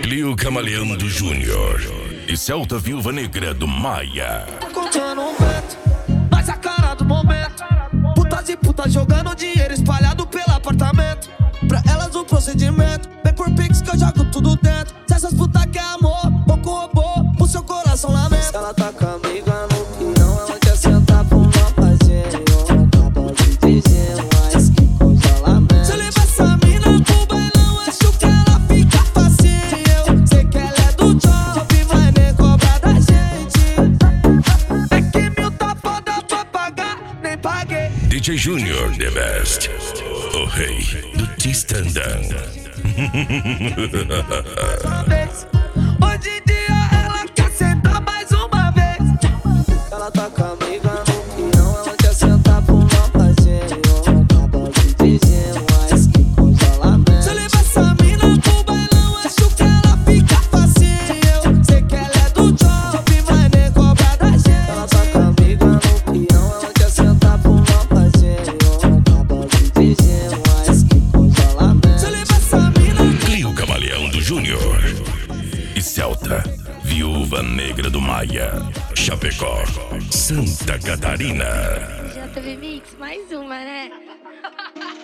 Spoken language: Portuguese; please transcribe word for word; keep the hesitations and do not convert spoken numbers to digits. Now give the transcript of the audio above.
Clio Camaleão do Júnior e Celta Viúva Negra do Maia. Contando um vento, mas a cara do momento. Putas e putas jogando dinheiro espalhado pelo apartamento. Pra elas o procedimento, vem por pix que eu jogo tudo dentro. Se essas putas quer amor, pouco robô, o seu coração lamenta. Se ela tá com a amiga no pião, ela quer sentar pro mal fazer. Eu acabo de dizer, mas que coisa lamenta. Se eu levar essa mina pro bailão, acho que ela fica facinho. Eu sei que ela é do job, mas nem cobra da gente. É que mil tá foda pra pagar, nem paguei. D J Júnior The Best, o rei do Tistandão. Hoje em dia ela quer sentar mais uma vez. Ela tá com a amiga no pião, ela quer sentar pro mal fazer. Eu acabo de dizer, mas que coisa lamenta. Se eu levar essa mina pro bailão, acho que ela fica facinho. Eu sei que ela é do job, mas nem cobra da gente. Ela tá com a amiga no pião, ela quer sentar pro mal fazer. Eu acabo de dizer, mas que coisa lamenta. Se eu levar essa mina Clio Camaleão do Júnior e Celta Viúva Negra do Maia, Chapecó, Santa Catarina. J V Mix, mais uma, né?